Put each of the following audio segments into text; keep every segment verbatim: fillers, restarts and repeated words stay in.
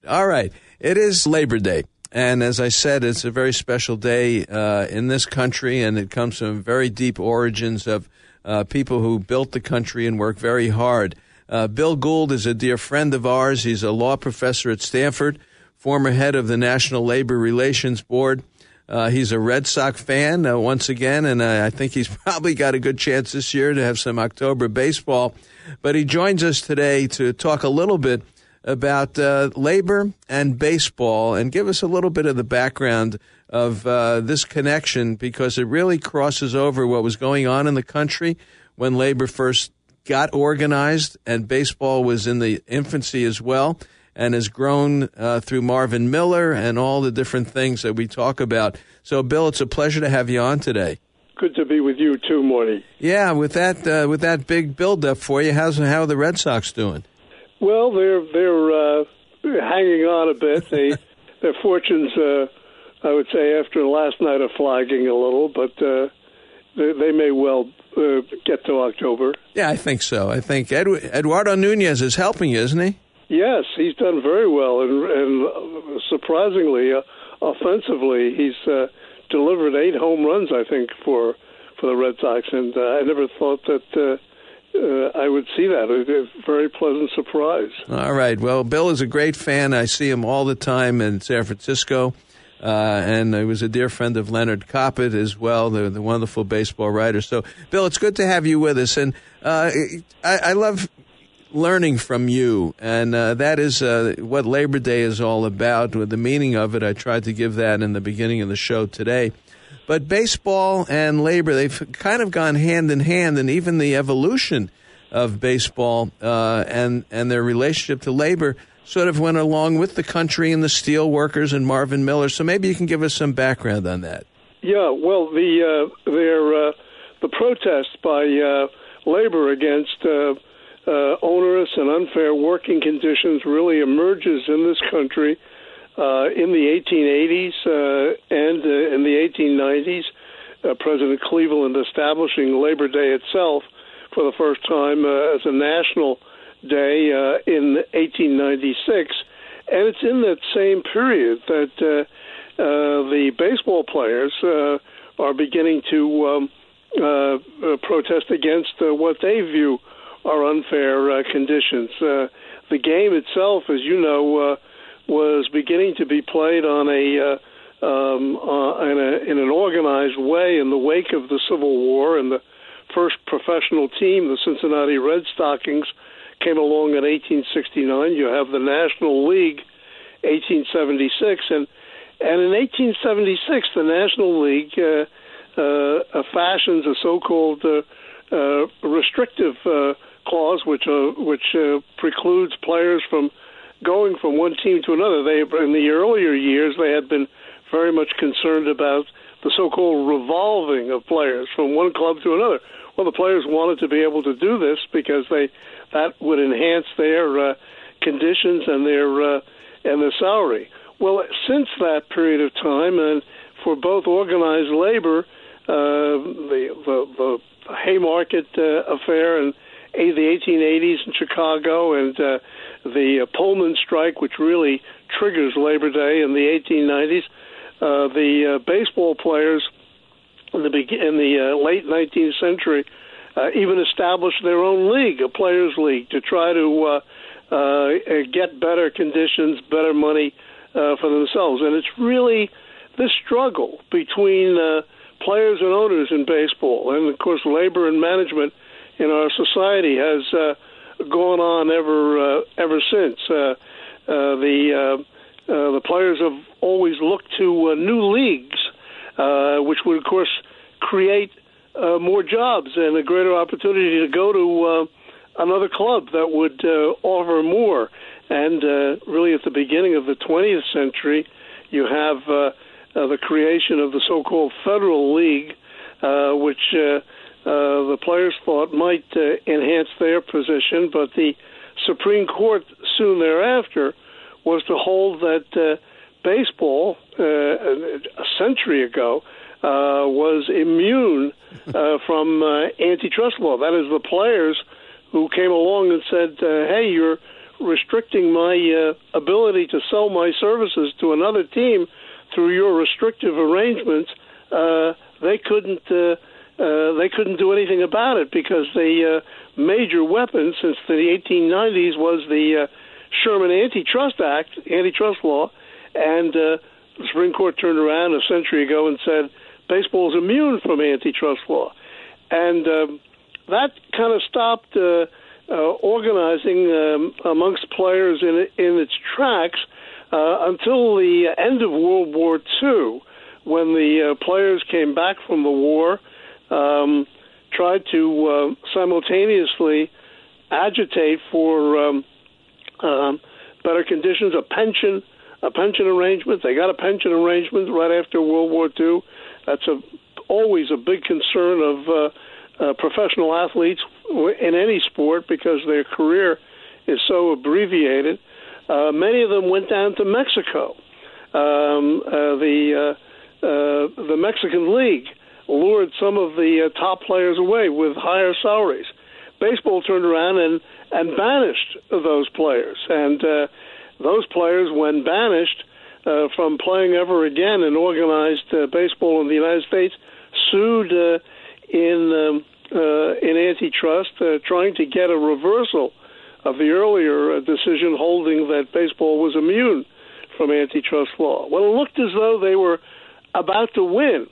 All right. It is Labor Day. And as I said, it's a very special day uh, in this country, and it comes from very deep origins of uh, people who built the country and worked very hard. Uh, Bill Gould is a dear friend of ours. He's a law professor at Stanford, former head of the National Labor Relations Board. Uh, he's a Red Sox fan uh, once again, and uh, I think he's probably got a good chance this year to have some October baseball. But he joins us today to talk a little bit about uh, labor and baseball and give us a little bit of the background of uh, this connection, because it really crosses over what was going on in the country when labor first got organized, and baseball was in the infancy as well, and has grown uh, through Marvin Miller and all the different things that we talk about. So, Bill, it's a pleasure to have you on today. Good to be with you too, Marty. Yeah, with that uh, with that big build-up for you, how's how are the Red Sox doing? Well, they're they're uh, hanging on a bit. They their fortunes, uh, I would say, after last night are flagging a little, but uh, they, they may well uh, get to October. Yeah, I think so. I think Edu- Eduardo Nunez is helping you, isn't he? Yes, he's done very well, and, and surprisingly, uh, offensively, he's uh, delivered eight home runs, I think, for for the Red Sox, and uh, I never thought that uh, uh, I would see that. It was a very pleasant surprise. All right. Well, Bill is a great fan. I see him all the time in San Francisco, uh, and he was a dear friend of Leonard Coppett as well, the, the wonderful baseball writer. So, Bill, it's good to have you with us, and uh, I, I love learning from you, and uh, that is uh, what Labor Day is all about, with the meaning of it. I tried to give that in the beginning of the show today. But baseball and labor, they've kind of gone hand in hand, and even the evolution of baseball uh, and, and their relationship to labor sort of went along with the country and the steel workers and Marvin Miller. So maybe you can give us some background on that. Yeah, well, the uh, their, uh, the protest by uh, labor against uh, Uh, onerous and unfair working conditions really emerges in this country uh, in the eighteen eighties uh, and uh, in the eighteen nineties. Uh, President Cleveland establishing Labor Day itself for the first time uh, as a national day uh, in eighteen ninety-six. And it's in that same period that uh, uh, the baseball players uh, are beginning to um, uh, uh, protest against uh, what they view are unfair uh, conditions. Uh, the game itself, as you know, uh, was beginning to be played on a, uh, um, uh, in, a in an organized way in the wake of the Civil War, and the first professional team, the Cincinnati Red Stockings, came along in eighteen sixty-nine. You have the National League, eighteen seventy-six, and and in eighteen seventy-six, the National League uh, uh, fashions a so-called uh, uh, restrictive uh, clause, which uh, which uh, precludes players from going from one team to another. They, in the earlier years, they had been very much concerned about the so-called revolving of players from one club to another. Well, the players wanted to be able to do this because they that would enhance their uh, conditions and their uh, and their salary. Well, since that period of time, and for both organized labor, uh, the, the the Haymarket uh, affair and the eighteen eighties in Chicago, and uh, the uh, Pullman strike, which really triggers Labor Day in the eighteen nineties. Uh, the uh, baseball players in the, be- in the uh, late nineteenth century uh, even established their own league, a players' league, to try to uh, uh, get better conditions, better money uh, for themselves. And it's really this struggle between uh, players and owners in baseball, and, of course, labor and management in our society has uh, gone on ever uh, ever since. Uh, uh, the uh, uh, the players have always looked to uh, new leagues, uh, which would, of course, create uh, more jobs and a greater opportunity to go to uh, another club that would uh, offer more. And uh, really, at the beginning of the twentieth century, you have uh, uh, the creation of the so-called Federal League, uh, which uh, Uh, the players thought might uh, enhance their position, but the Supreme Court soon thereafter was to hold that uh, baseball, uh, a century ago, uh, was immune uh, from uh, antitrust law. That is, the players who came along and said, uh, hey, you're restricting my uh, ability to sell my services to another team through your restrictive arrangements, uh, they couldn't uh, uh, they couldn't do anything about it, because the uh, major weapon since the eighteen nineties was the uh, Sherman Antitrust Act, antitrust law, and uh, the Supreme Court turned around a century ago and said baseball is immune from antitrust law, and um, that kind of stopped uh, uh, organizing um, amongst players in in its tracks uh, until the end of World War Two, when the uh, players came back from the war, um, tried to uh, simultaneously agitate for um, um, better conditions, a pension, a pension arrangement. They got a pension arrangement right after World War Two. That's a always a big concern of uh, uh, professional athletes in any sport, because their career is so abbreviated. Uh, many of them went down to Mexico. Um, uh, the uh, uh, the Mexican League lured some of the uh, top players away with higher salaries. Baseball turned around and, and banished those players. And uh, those players, when banished uh, from playing ever again in organized uh, baseball in the United States, sued uh, in um, uh, in antitrust, uh, trying to get a reversal of the earlier uh, decision holding that baseball was immune from antitrust law. Well, it looked as though they were about to win,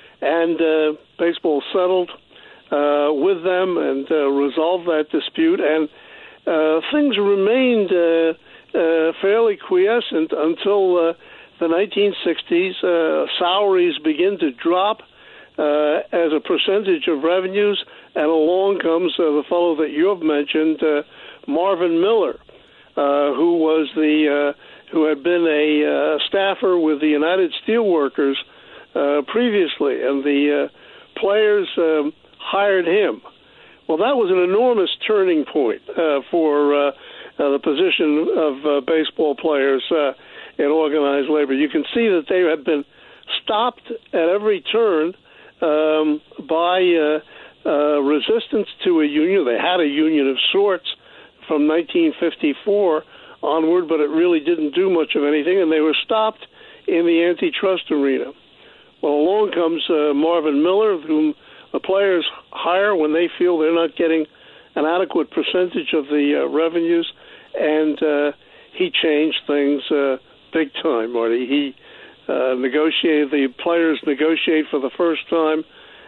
and uh, baseball settled uh, with them and uh, resolved that dispute, and uh, things remained uh, uh, fairly quiescent until uh, the nineteen sixties. Uh, salaries begin to drop uh, as a percentage of revenues, and along comes uh, the fellow that you have mentioned, uh, Marvin Miller, uh, who was the uh, who had been a uh, staffer with the United Steelworkers uh, previously, and the uh, players um, hired him. Well, that was an enormous turning point uh, for uh, uh, the position of uh, baseball players uh, in organized labor. You can see that they had been stopped at every turn um, by uh, uh, resistance to a union. They had a union of sorts from nineteen fifty-four onward, but it really didn't do much of anything, and they were stopped in the antitrust arena. Well, along comes uh, Marvin Miller, whom the players hire when they feel they're not getting an adequate percentage of the uh, revenues, and uh, he changed things uh, big time, Marty. He uh, negotiated, the players negotiate for the first time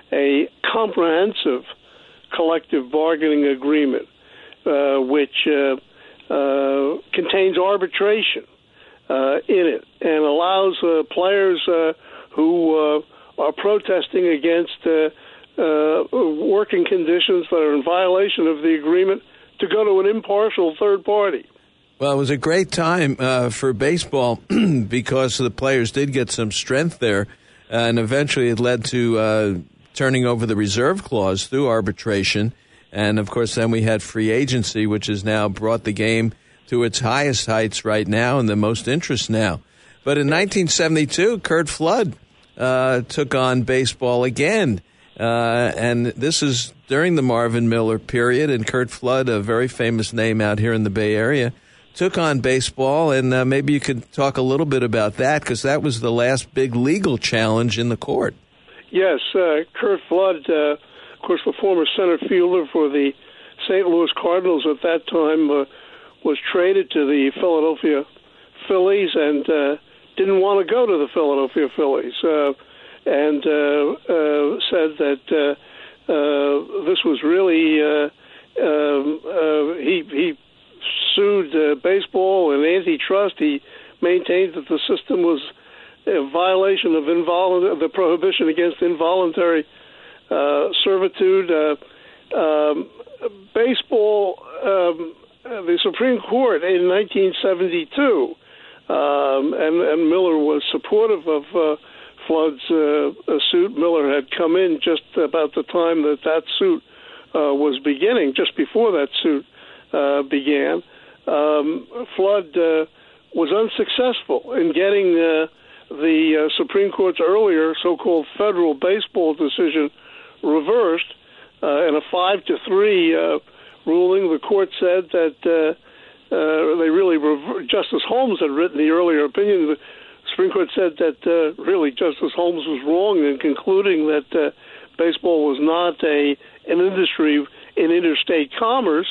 a comprehensive collective bargaining agreement, uh, which uh, uh, contains arbitration uh, in it and allows uh, players uh, who uh, are protesting against uh, uh, working conditions that are in violation of the agreement to go to an impartial third party. Well, it was a great time uh, for baseball because the players did get some strength there, and eventually it led to uh, turning over the reserve clause through arbitration. And, of course, then we had free agency, which has now brought the game to its highest heights right now and the most interest now. But in nineteen seventy-two, Curt Flood uh, took on baseball again. Uh, and this is during the Marvin Miller period. And Curt Flood, a very famous name out here in the Bay Area, took on baseball. And uh, maybe you could talk a little bit about that, because that was the last big legal challenge in the court. Yes, uh, Curt Flood, uh, of course, the former center fielder for the Saint Louis Cardinals at that time, uh, was traded to the Philadelphia Phillies and uh, didn't want to go to the Philadelphia Phillies, uh, and uh, uh, said that uh, uh, this was really uh, um, uh, he he sued uh, baseball and antitrust. He maintained that the system was a violation of involuntary, the prohibition against involuntary uh, servitude. Uh, um, baseball, um, the Supreme Court in nineteen seventy-two, um, and, and Miller was supportive of uh, Flood's uh, suit. Miller had come in just about the time that that suit uh, was beginning, just before that suit uh, began. Um, Flood uh, was unsuccessful in getting uh, the uh, Supreme Court's earlier so-called federal baseball decision reversed. Uh, in a five to three uh, ruling, the court said that uh, uh, they really rever- Justice Holmes had written the earlier opinion. The Supreme Court said that uh, really Justice Holmes was wrong in concluding that uh, baseball was not a an industry in interstate commerce,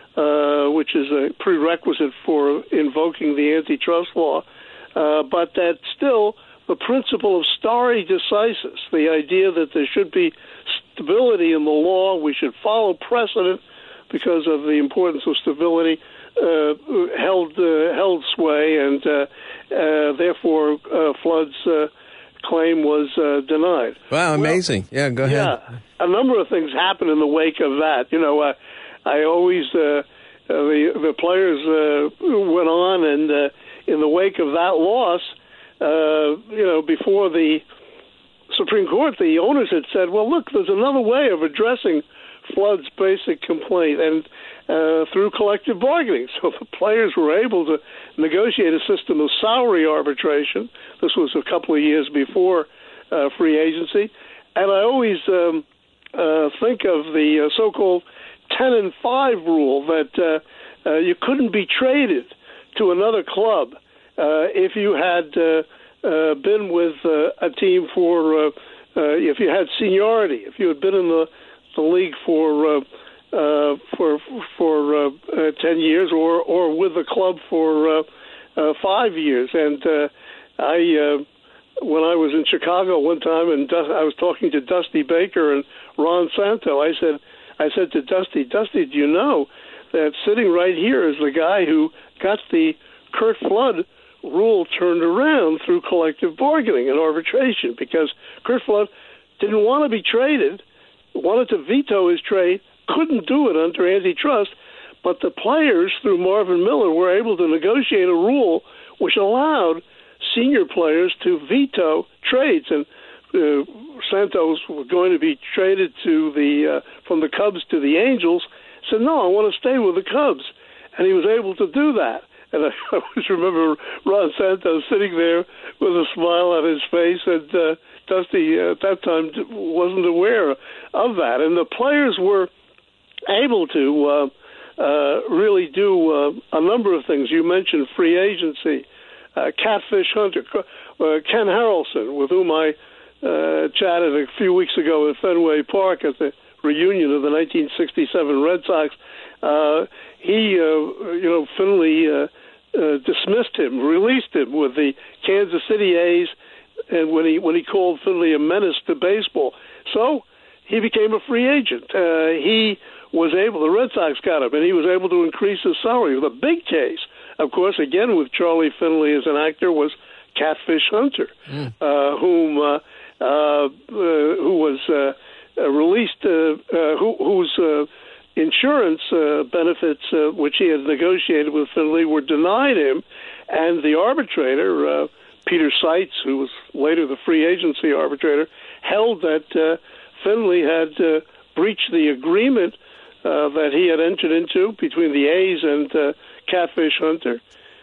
uh, which is a prerequisite for invoking the antitrust law, uh, but that still the principle of stare decisis, the idea that there should be stability in the law, we should follow precedent because of the importance of stability, uh, held uh, held sway, and uh, uh, therefore uh, Flood's uh, claim was uh, denied. Wow, amazing. Well, yeah, go ahead. Yeah, a number of things happened in the wake of that. You know, uh, I always, uh, uh, the, the players uh, went on, and uh, in the wake of that loss, uh, you know, before the Supreme Court, the owners had said, well, look, there's another way of addressing Flood's basic complaint, and uh, through collective bargaining. So the players were able to negotiate a system of salary arbitration. This was a couple of years before uh, free agency. And I always um, uh, think of the uh, so-called ten and five rule, that uh, uh, you couldn't be traded to another club uh, if you had uh, uh, been with uh, a team for, uh, uh, if you had seniority, if you had been in the the league for uh, uh, for for uh, uh, ten years, or or with the club for uh, uh, five years. And uh, I, uh, when I was in Chicago one time, and Du- I was talking to Dusty Baker and Ron Santo, I said, I said to Dusty, Dusty, do you know that sitting right here is the guy who got the Curt Flood rule turned around through collective bargaining and arbitration, because Curt Flood didn't want to be traded, wanted to veto his trade, couldn't do it under antitrust, but the players, through Marvin Miller, were able to negotiate a rule which allowed senior players to veto trades. And uh, Santos was going to be traded to the uh, from the Cubs to the Angels, said, no, I want to stay with the Cubs. And he was able to do that. And I always remember Ron Santos sitting there with a smile on his face, and uh, Dusty uh, at that time wasn't aware of that. And the players were able to uh, uh, really do uh, a number of things. You mentioned free agency, uh, Catfish Hunter, uh, Ken Harrelson, with whom I uh, chatted a few weeks ago at Fenway Park at the reunion of the nineteen sixty-seven Red Sox. Uh, he, uh, you know, Finley uh, uh, dismissed him, released him with the Kansas City A's, and when he when he called Finley a menace to baseball. So he became a free agent. Uh, he was able, the Red Sox got him, and he was able to increase his salary. The big case, of course, again with Charlie Finley as an actor, was Catfish Hunter, mm. uh, whom uh, uh, uh, who was uh, uh, released, uh, uh, who, whose uh, insurance uh, benefits, uh, which he had negotiated with Finley, were denied him, and the arbitrator, uh, Peter Seitz, who was later the free agency arbitrator, held that uh, Finley had uh, breached the agreement uh, that he had entered into between the A's and uh, Catfish Hunter.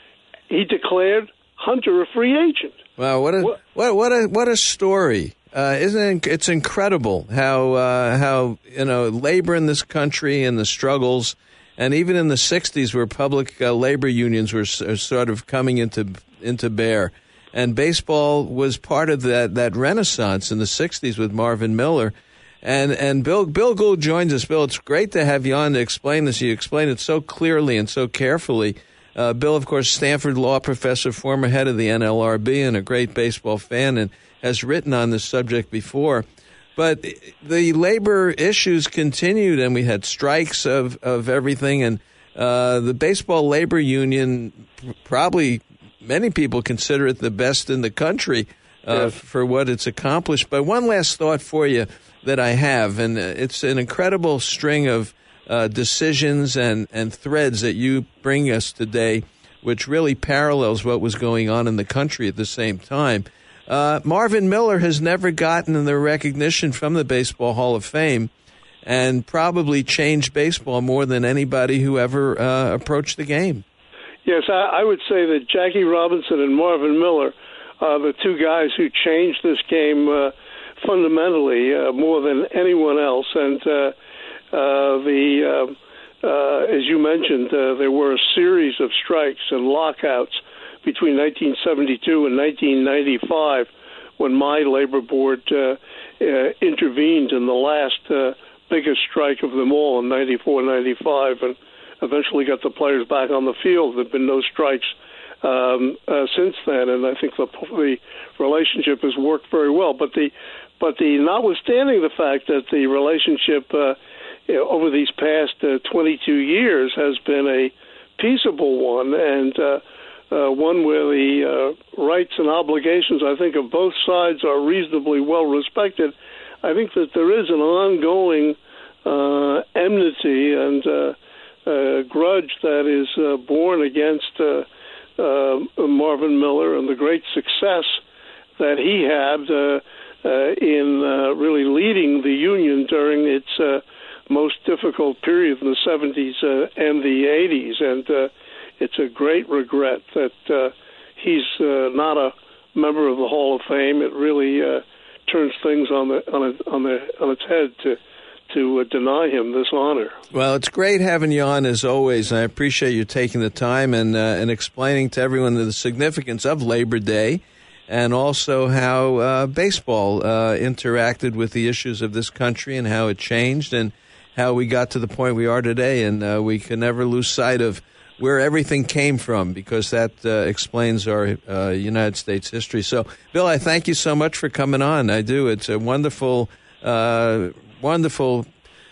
He declared Hunter a free agent. Wow, what a what, what, what a what a story! Uh, isn't it, it's incredible how uh, how you know labor in this country and the struggles, and even in the sixties where public uh, labor unions were s- sort of coming into into bear. And baseball was part of that, that renaissance in the sixties with Marvin Miller. And and Bill Bill Gould joins us. Bill, it's great to have you on to explain this. You explain it so clearly and so carefully. Uh, Bill, of course, Stanford law professor, former head of the N L R B, and a great baseball fan, and has written on this subject before. But the labor issues continued, and we had strikes of, of everything. And uh, the baseball labor union probably... many people consider it the best in the country uh, yes. for what it's accomplished. But one last thought for you that I have, and it's an incredible string of uh, decisions and, and threads that you bring us today, which really parallels what was going on in the country at the same time. Uh, Marvin Miller has never gotten the recognition from the Baseball Hall of Fame, and probably changed baseball more than anybody who ever uh, approached the game. Yes, I, I would say that Jackie Robinson and Marvin Miller are the two guys who changed this game uh, fundamentally uh, more than anyone else. And uh, uh, the uh, uh, as you mentioned, uh, there were a series of strikes and lockouts between nineteen seventy-two and nineteen ninety-five, when my labor board uh, uh, intervened in the last uh, biggest strike of them all in ninety-four ninety-five, and eventually got the players back on the field. There have been no strikes um, uh, since then, and I think the, the relationship has worked very well. But the but the notwithstanding the fact that the relationship uh, you know, over these past uh, twenty-two years has been a peaceable one, and uh, uh, one where the uh, rights and obligations, I think, of both sides are reasonably well respected, I think that there is an ongoing uh, enmity and uh, uh, grudge that is uh, born against uh, uh, Marvin Miller and the great success that he had uh, uh, in uh, really leading the union during its uh, most difficult period in the seventies uh, and the eighties. And uh, it's a great regret that uh, he's uh, not a member of the Hall of Fame. It really uh, turns things on the on, a, on the on its head to to uh, deny him this honor. Well, it's great having you on as always. I appreciate you taking the time and uh, and explaining to everyone the significance of Labor Day, and also how uh, baseball uh, interacted with the issues of this country and how it changed and how we got to the point we are today. And uh, we can never lose sight of where everything came from, because that uh, explains our uh, United States history. So, Bill, I thank you so much for coming on. I do. It's a wonderful, uh, wonderful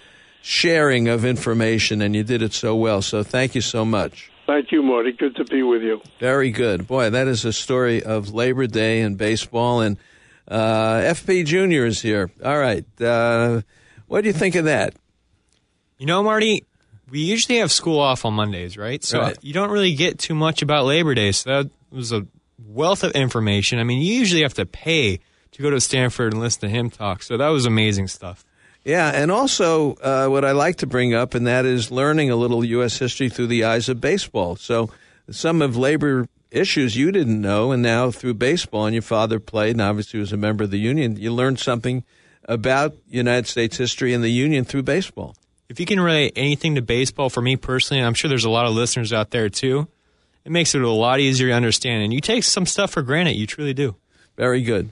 sharing of information, and you did it so well. So thank you so much. Thank you, Marty. Good to be with you. Very good. Boy, that is a story of Labor Day and baseball. And uh, F P Junior is here. All right. Uh, what do you think of that? You know, Marty, we usually have school off on Mondays, right? So right. You don't really get too much about Labor Day. So that was a wealth of information. I mean, you usually have to pay to go to Stanford and listen to him talk. So that was amazing stuff. Yeah, and also uh, what I like to bring up, and that is learning a little U S history through the eyes of baseball. So some of labor issues you didn't know, and now through baseball, and your father played, and obviously was a member of the union, you learned something about United States history and the union through baseball. If you can relate anything to baseball, for me personally, and I'm sure there's a lot of listeners out there too, it makes it a lot easier to understand. And you take some stuff for granted. You truly do. Very good.